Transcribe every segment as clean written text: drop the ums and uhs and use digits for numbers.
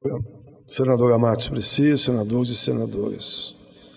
Senadora Marta Suplicy, senadores e senadoras.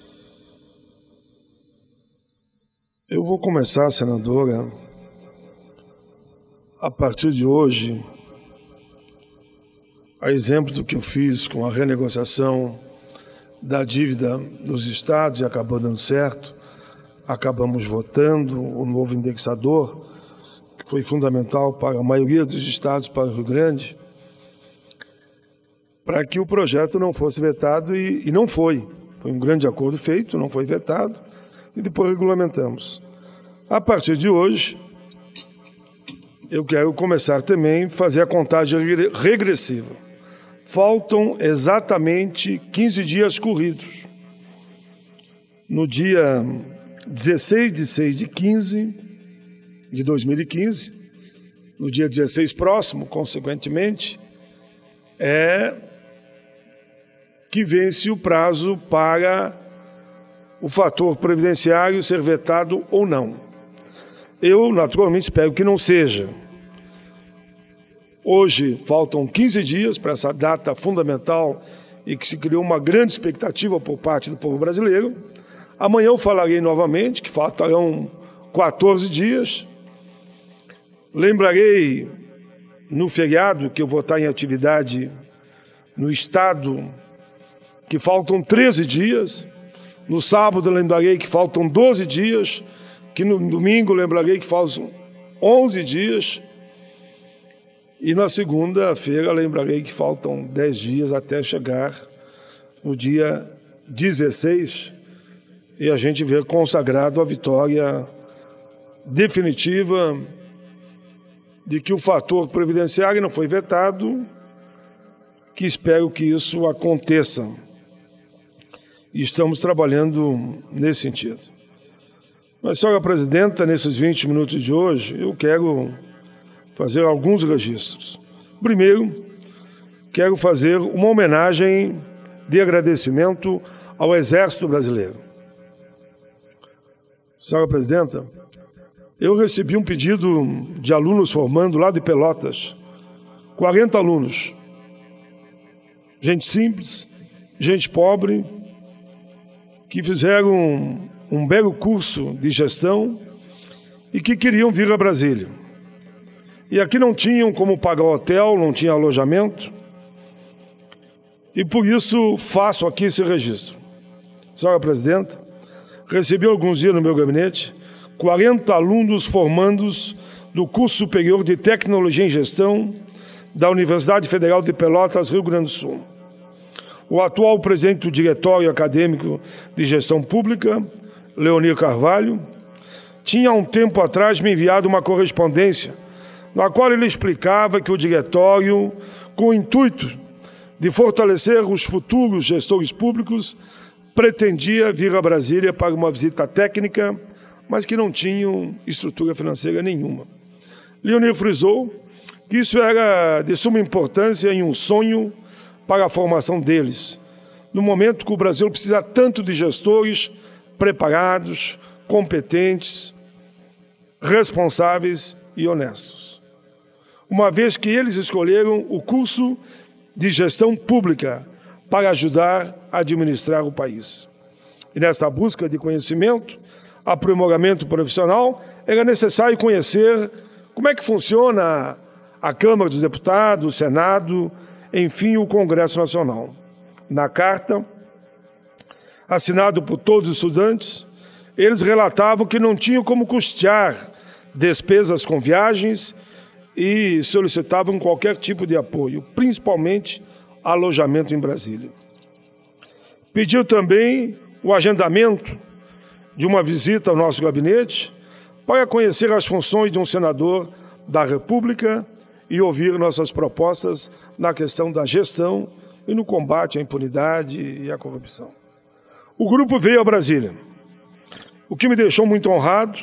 Eu vou começar, senadora, a partir de hoje, a exemplo do que eu fiz com a renegociação da dívida dos estados e acabou dando certo, acabamos votando o novo indexador, que foi fundamental para a maioria dos estados, para o Rio Grande, para que o projeto não fosse vetado e não foi. Foi um grande acordo feito, não foi vetado, e depois regulamentamos. A partir de hoje, eu quero começar também a fazer a contagem regressiva. Faltam exatamente 15 dias corridos. No dia 16 de 6 de 15 de 2015, no dia 16 próximo, consequentemente, que vence o prazo para o fator previdenciário ser vetado ou não. Eu, naturalmente, espero que não seja. Hoje faltam 15 dias para essa data fundamental e que se criou uma grande expectativa por parte do povo brasileiro. Amanhã eu falarei novamente que faltarão 14 dias. Lembrarei no feriado que eu vou estar em atividade no estado que faltam 13 dias. No sábado lembrarei que faltam 12 dias. Que no domingo lembrarei que faltam 11 dias. E na segunda-feira lembrarei que faltam 10 dias até chegar o dia 16 e a gente ver consagrado a vitória definitiva de que o fator previdenciário não foi vetado, que espero que isso aconteça. E estamos trabalhando nesse sentido. Mas, senhora presidenta, nesses 20 minutos de hoje, eu quero fazer alguns registros. Primeiro, quero fazer uma homenagem de agradecimento ao Exército Brasileiro. Senhora presidenta, eu recebi um pedido de alunos formando lá de Pelotas, 40 alunos, gente simples, gente pobre, que fizeram um belo curso de gestão e que queriam vir a Brasília. E aqui não tinham como pagar hotel, não tinha alojamento, e por isso faço aqui esse registro. Senhora presidenta, recebi alguns dias no meu gabinete 40 alunos formandos do curso superior de Tecnologia em Gestão da Universidade Federal de Pelotas, Rio Grande do Sul. O atual presidente do Diretório Acadêmico de Gestão Pública, Leonir Carvalho, tinha há um tempo atrás me enviado uma correspondência na qual ele explicava que o diretório, com o intuito de fortalecer os futuros gestores públicos, pretendia vir a Brasília para uma visita técnica, mas que não tinham estrutura financeira nenhuma. Leonir frisou que isso era de suma importância em um sonho para a formação deles, no momento que o Brasil precisa tanto de gestores preparados, competentes, responsáveis e honestos. Uma vez que eles escolheram o curso de gestão pública para ajudar a administrar o país. E nessa busca de conhecimento, aprimoramento profissional, era necessário conhecer como é que funciona a Câmara dos Deputados, o Senado, enfim, o Congresso Nacional. Na carta, assinado por todos os estudantes, eles relatavam que não tinham como custear despesas com viagens e solicitavam qualquer tipo de apoio, principalmente alojamento em Brasília. Pediu também o agendamento de uma visita ao nosso gabinete para conhecer as funções de um senador da República e ouvir nossas propostas na questão da gestão e no combate à impunidade e à corrupção. O grupo veio a Brasília, o que me deixou muito honrado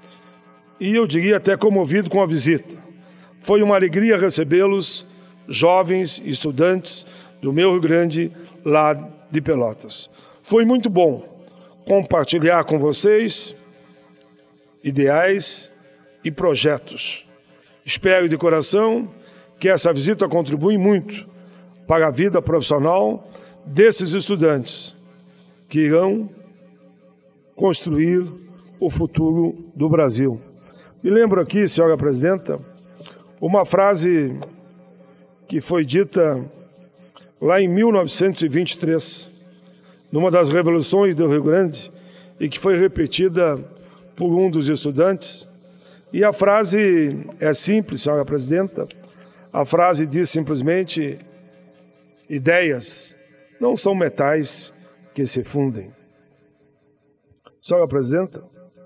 e eu diria até comovido com a visita. Foi uma alegria recebê-los, jovens estudantes do meu Rio Grande, lá de Pelotas. Foi muito bom compartilhar com vocês ideais e projetos. Espero de coração que essa visita contribui muito para a vida profissional desses estudantes que irão construir o futuro do Brasil. Me lembro aqui, senhora presidenta, uma frase que foi dita lá em 1923, numa das revoluções do Rio Grande, e que foi repetida por um dos estudantes. E a frase é simples, senhora presidenta. A frase diz simplesmente: ideias não são metais que se fundem. Senhora presidenta,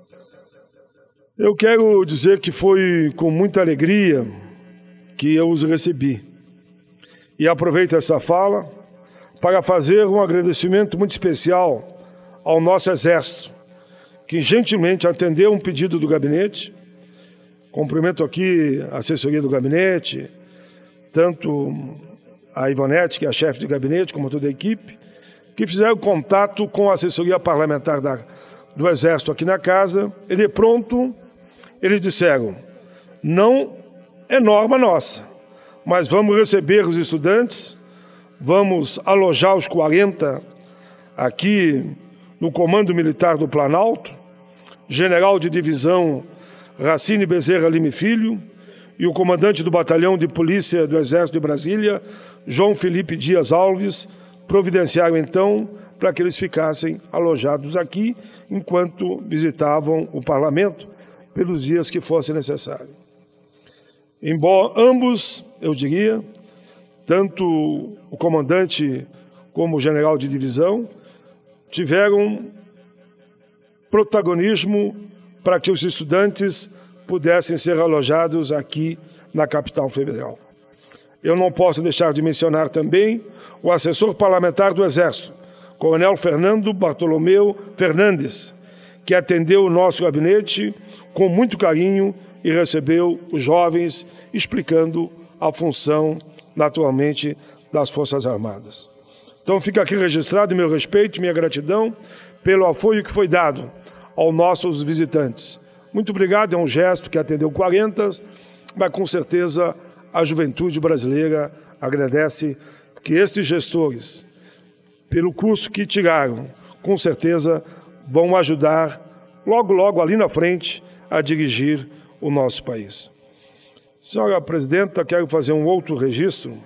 eu quero dizer que foi com muita alegria que eu os recebi. E aproveito essa fala para fazer um agradecimento muito especial ao nosso Exército, que gentilmente atendeu um pedido do gabinete. Cumprimento aqui a assessoria do gabinete, tanto a Ivonete, que é a chefe de gabinete, como toda a equipe, que fizeram contato com a assessoria parlamentar do Exército aqui na casa, e de pronto eles disseram: não é norma nossa, mas vamos receber os estudantes, vamos alojar os 40 aqui no Comando Militar do Planalto, general de divisão Racine Bezerra Lime Filho e o comandante do Batalhão de Polícia do Exército de Brasília, João Felipe Dias Alves, providenciaram então para que eles ficassem alojados aqui enquanto visitavam o Parlamento pelos dias que fosse necessário. Embora ambos, eu diria, tanto o comandante como o general de divisão, tiveram protagonismo para que os estudantes pudessem ser alojados aqui na capital federal. Eu não posso deixar de mencionar também o assessor parlamentar do Exército, Coronel Fernando Bartolomeu Fernandes, que atendeu o nosso gabinete com muito carinho e recebeu os jovens, explicando a função, naturalmente, das Forças Armadas. Então fica aqui registrado meu respeito e minha gratidão pelo apoio que foi dado aos nossos visitantes. Muito obrigado, é um gesto que atendeu 40, mas com certeza a juventude brasileira agradece que esses gestores, pelo curso que tiraram, com certeza vão ajudar logo ali na frente a dirigir o nosso país. Senhora presidenta, quero fazer um outro registro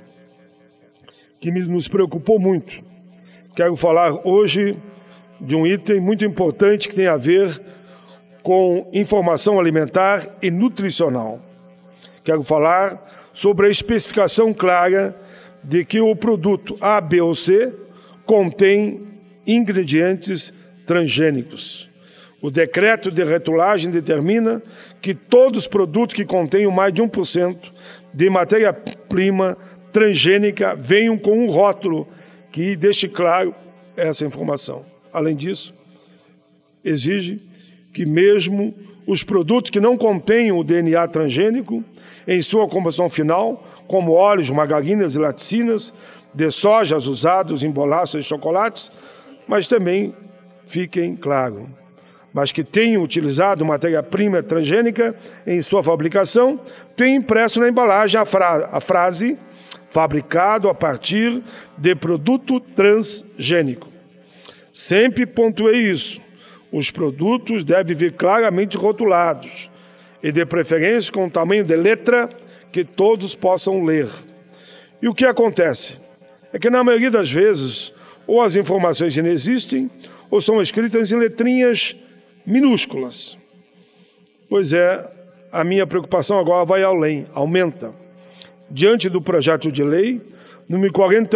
que nos preocupou muito. Quero falar hoje de um item muito importante que tem a ver com informação alimentar e nutricional. Quero falar sobre a especificação clara de que o produto A, B ou C contém ingredientes transgênicos. O decreto de rotulagem determina que todos os produtos que contenham mais de 1% de matéria-prima transgênica venham com um rótulo que deixe claro essa informação. Além disso, exige que mesmo os produtos que não contenham o DNA transgênico em sua composição final, como óleos, margarinas e laticínias de sojas usados em bolachas e chocolates, mas também fiquem claro, mas que tenham utilizado matéria-prima transgênica em sua fabricação, tem impresso na embalagem a frase fabricado a partir de produto transgênico. Sempre pontuei isso. Os produtos devem vir claramente rotulados e, de preferência, com tamanho de letra que todos possam ler. E o que acontece? É que, na maioria das vezes, ou as informações inexistem, ou são escritas em letrinhas minúsculas. Pois é, a minha preocupação agora vai além, aumenta. Diante do projeto de lei, número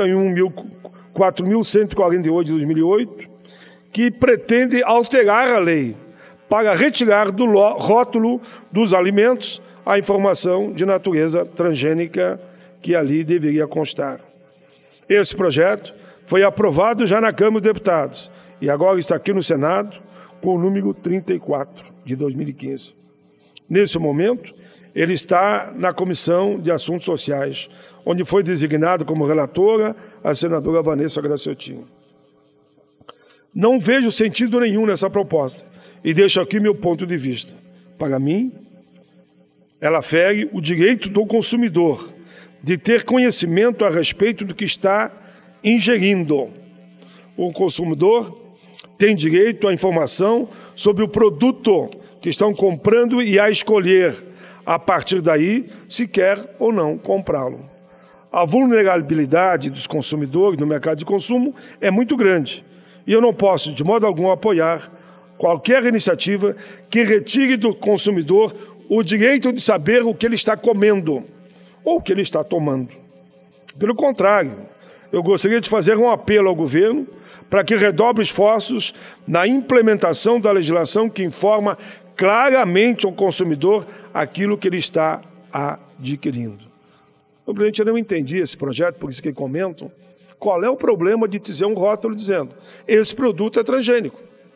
41.148 de 2008, que pretende alterar a lei para retirar do rótulo dos alimentos a informação de natureza transgênica que ali deveria constar. Esse projeto foi aprovado já na Câmara dos Deputados e agora está aqui no Senado com o número 34 de 2015. Nesse momento, ele está na Comissão de Assuntos Sociais, onde foi designada como relatora a senadora Vanessa Graciotin. Não vejo sentido nenhum nessa proposta e deixo aqui meu ponto de vista. Para mim, ela fere o direito do consumidor de ter conhecimento a respeito do que está ingerindo. O consumidor tem direito à informação sobre o produto que estão comprando e a escolher, a partir daí, se quer ou não comprá-lo. A vulnerabilidade dos consumidores no mercado de consumo é muito grande e eu não posso, de modo algum, apoiar qualquer iniciativa que retire do consumidor o direito de saber o que ele está comendo ou o que ele está tomando. Pelo contrário, eu gostaria de fazer um apelo ao governo para que redobre esforços na implementação da legislação que informa claramente ao consumidor aquilo que ele está adquirindo. O presidente, eu não entendi esse projeto, por isso que comentam, qual é o problema de dizer um rótulo dizendo esse produto é transgênico.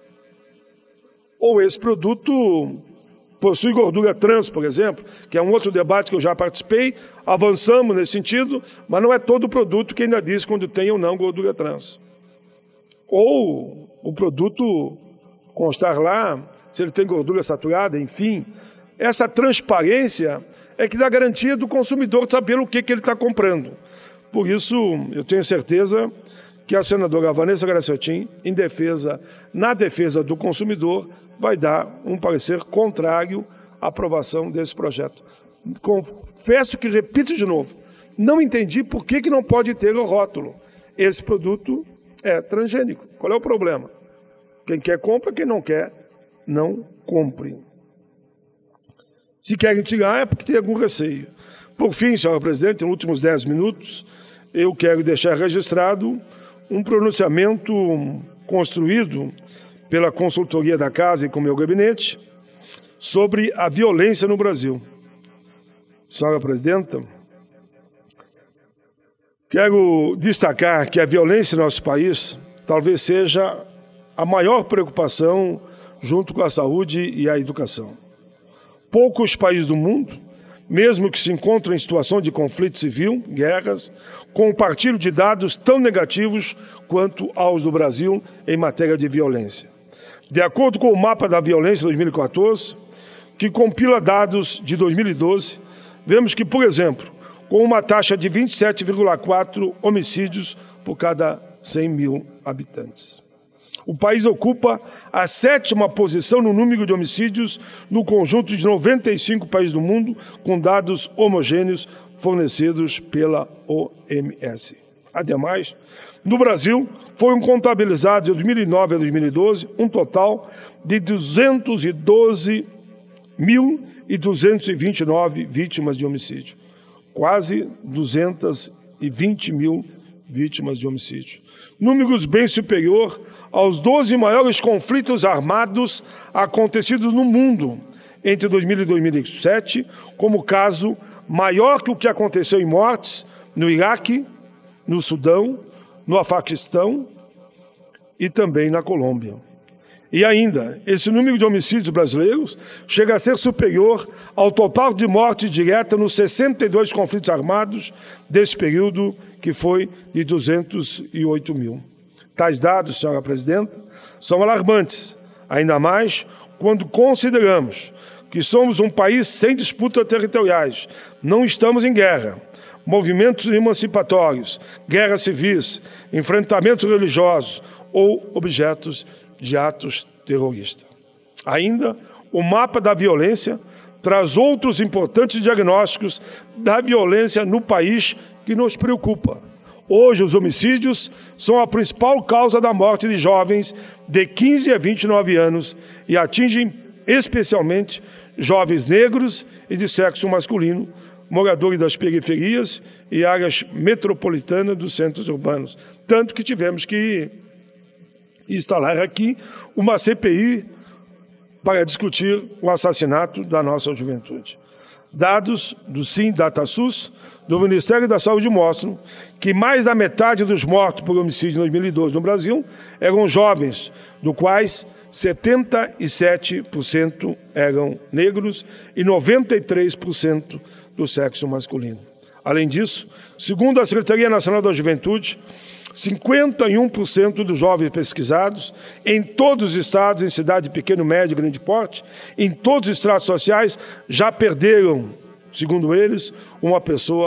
Ou esse produto possui gordura trans, por exemplo, que é um outro debate que eu já participei, avançamos nesse sentido, mas não é todo produto que ainda diz quando tem ou não gordura trans. Ou o produto constar lá, se ele tem gordura saturada, enfim. Essa transparência é que dá garantia do consumidor de saber o que ele está comprando. Por isso, eu tenho certeza que a senadora Vanessa Graciotin, na defesa do consumidor, vai dar um parecer contrário à aprovação desse projeto. Confesso que, repito de novo, não entendi por que não pode ter o rótulo. Esse produto é transgênico. Qual é o problema? Quem quer compra, quem não quer, não compre. Se querem tirar, é porque tem algum receio. Por fim, senhora presidente, nos últimos 10 minutos, eu quero deixar registrado um pronunciamento construído pela consultoria da Casa e com meu gabinete sobre a violência no Brasil. Senhora presidenta, quero destacar que a violência em nosso país talvez seja a maior preocupação junto com a saúde e a educação. Poucos países do mundo, mesmo que se encontrem em situação de conflito civil, guerras, compartilham de dados tão negativos quanto aos do Brasil em matéria de violência. De acordo com o Mapa da Violência 2014, que compila dados de 2012, vemos que, por exemplo, com uma taxa de 27,4 homicídios por cada 100 mil habitantes. O país ocupa a 7ª posição no número de homicídios no conjunto de 95 países do mundo, com dados homogêneos fornecidos pela OMS. Ademais, no Brasil, foram contabilizados de 2009 a 2012 um total de 212.229 vítimas de homicídio. Quase 220 mil vítimas de homicídio. Números bem superior aos 12 maiores conflitos armados acontecidos no mundo entre 2000 e 2007, como caso maior que o que aconteceu em mortes no Iraque, no Sudão, no Afeganistão e também na Colômbia. E ainda, esse número de homicídios brasileiros chega a ser superior ao total de mortes diretas nos 62 conflitos armados desse período, que foi de 208 mil. Tais dados, senhora presidenta, são alarmantes, ainda mais quando consideramos que somos um país sem disputas territoriais, não estamos em guerra, movimentos emancipatórios, guerras civis, enfrentamentos religiosos ou objetos de atos terroristas. Ainda, o mapa da violência traz outros importantes diagnósticos da violência no país que nos preocupa. Hoje, os homicídios são a principal causa da morte de jovens de 15 a 29 anos e atingem especialmente jovens negros e de sexo masculino, moradores das periferias e áreas metropolitanas dos centros urbanos. Tanto que tivemos que instalar aqui uma CPI para discutir o assassinato da nossa juventude. Dados do Sim-Data-SUS, do Ministério da Saúde, mostram que mais da metade dos mortos por homicídio em 2012 no Brasil eram jovens, do quais 77% eram negros e 93% do sexo masculino. Além disso, segundo a Secretaria Nacional da Juventude, 51% dos jovens pesquisados, em todos os estados, em cidade de pequeno, médio e grande porte, em todos os estratos sociais, já perderam, segundo eles, uma pessoa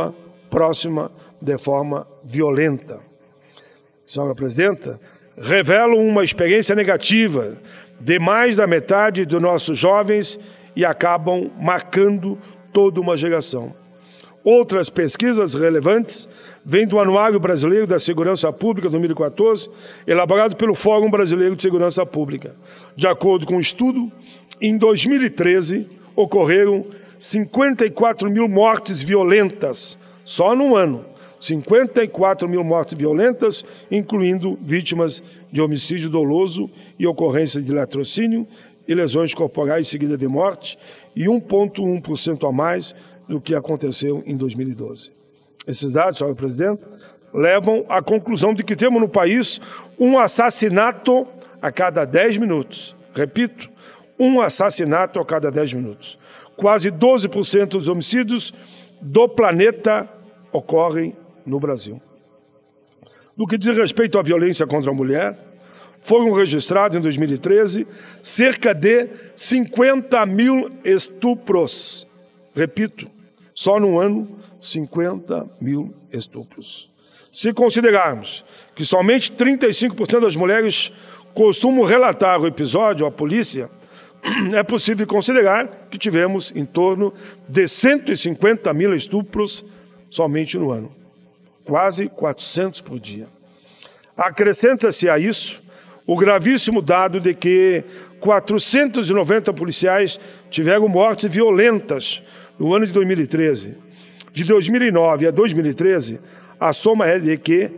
próxima de forma violenta. Senhora Presidenta, revelam uma experiência negativa de mais da metade dos nossos jovens e acabam marcando toda uma geração. Outras pesquisas relevantes vêm do Anuário Brasileiro da Segurança Pública 2014, elaborado pelo Fórum Brasileiro de Segurança Pública. De acordo com o estudo, em 2013 ocorreram 54 mil mortes violentas, só num ano. 54 mil mortes violentas, incluindo vítimas de homicídio doloso e ocorrência de latrocínio e lesões corporais seguidas de morte, e 1,1% a mais do que aconteceu em 2012. Esses dados, senhora Presidente, levam à conclusão de que temos no país um assassinato a cada 10 minutos. Repito, um assassinato a cada 10 minutos. Quase 12% dos homicídios do planeta ocorrem no Brasil. No que diz respeito à violência contra a mulher, foram registrados em 2013 cerca de 50 mil estupros. Repito, só no ano, 50 mil estupros. Se considerarmos que somente 35% das mulheres costumam relatar o episódio à polícia, é possível considerar que tivemos em torno de 150 mil estupros somente no ano. Quase 400 por dia. Acrescenta-se a isso o gravíssimo dado de que 490 policiais tiveram mortes violentas no ano de 2013. De 2009 a 2013, a soma é de que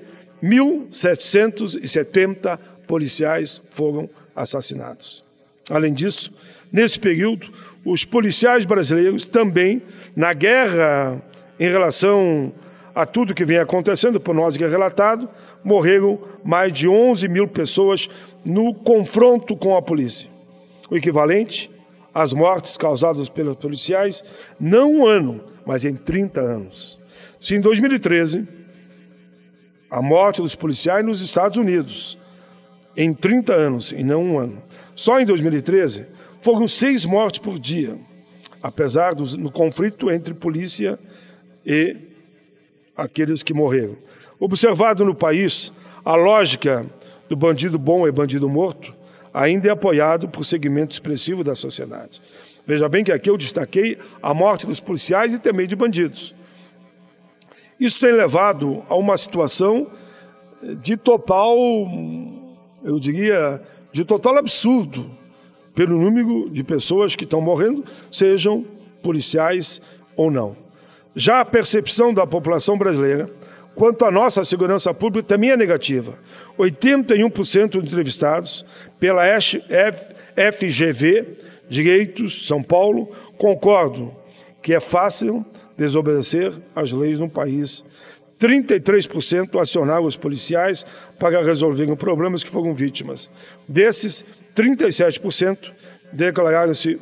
1.770 policiais foram assassinados. Além disso, nesse período, os policiais brasileiros também, na guerra em relação a tudo que vem acontecendo, por nós que é relatado, morreram mais de 11 mil pessoas no confronto com a polícia. O equivalente às mortes causadas pelos policiais, não um ano, mas em 30 anos. Se em 2013, a morte dos policiais nos Estados Unidos, em 30 anos e não um ano. Só em 2013, foram 6 mortes por dia, apesar do conflito entre polícia e aqueles que morreram. Observado no país, a lógica do bandido bom e bandido morto ainda é apoiado por segmento expressivo da sociedade. Veja bem que aqui eu destaquei a morte dos policiais e também de bandidos. Isso tem levado a uma situação de total, eu diria, de total absurdo, pelo número de pessoas que estão morrendo, sejam policiais ou não. Já a percepção da população brasileira quanto à nossa segurança pública também é negativa. 81% dos entrevistados pela FGV Direitos São Paulo concordam que é fácil desobedecer as leis no país. 33% acionaram os policiais para resolverem problemas que foram vítimas. Desses, 37% declararam-se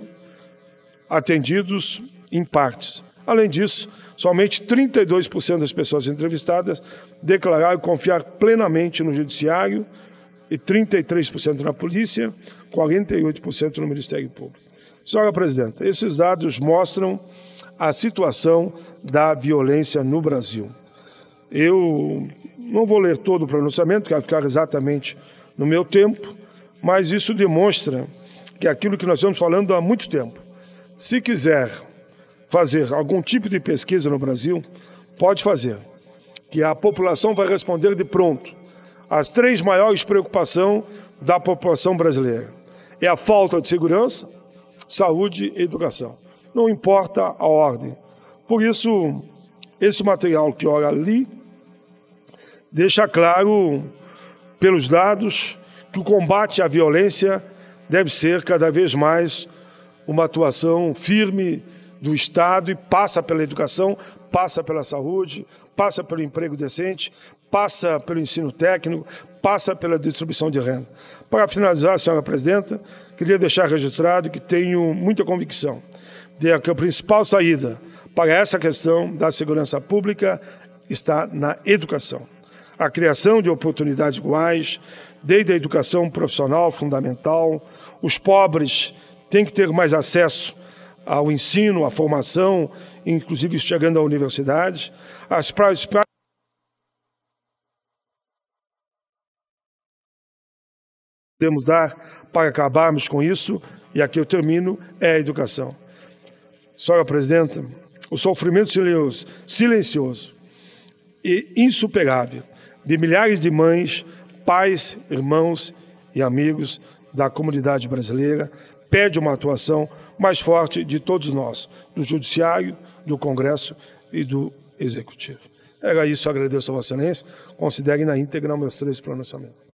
atendidos em partes. Além disso, somente 32% das pessoas entrevistadas declararam confiar plenamente no Judiciário e 33% na Polícia, 48% no Ministério Público. Senhora Presidenta, esses dados mostram a situação da violência no Brasil. Eu não vou ler todo o pronunciamento, que vai ficar exatamente no meu tempo, mas isso demonstra que aquilo que nós estamos falando há muito tempo. Se quiser fazer algum tipo de pesquisa no Brasil, pode fazer, que a população vai responder de pronto. As 3 maiores preocupações da população brasileira é a falta de segurança, saúde e educação. Não importa a ordem. Por isso, esse material que eu li deixa claro, pelos dados, que o combate à violência deve ser cada vez mais uma atuação firme do Estado e passa pela educação, passa pela saúde, passa pelo emprego decente, passa pelo ensino técnico, passa pela distribuição de renda. Para finalizar, senhora Presidenta, queria deixar registrado que tenho muita convicção de que a principal saída para essa questão da segurança pública está na educação. A criação de oportunidades iguais, desde a educação profissional fundamental, os pobres têm que ter mais acesso ao ensino, à formação inclusive chegando à universidade, as podemos dar para acabarmos com isso, e aqui eu termino, é a educação. Senhora Presidenta, o sofrimento silencioso e insuperável de milhares de mães, pais, irmãos e amigos da comunidade brasileira pede uma atuação mais forte de todos nós, do Judiciário, do Congresso e do Executivo. Era isso, agradeço a Vossa Excelência, considerem na íntegra meus 3 pronunciamentos.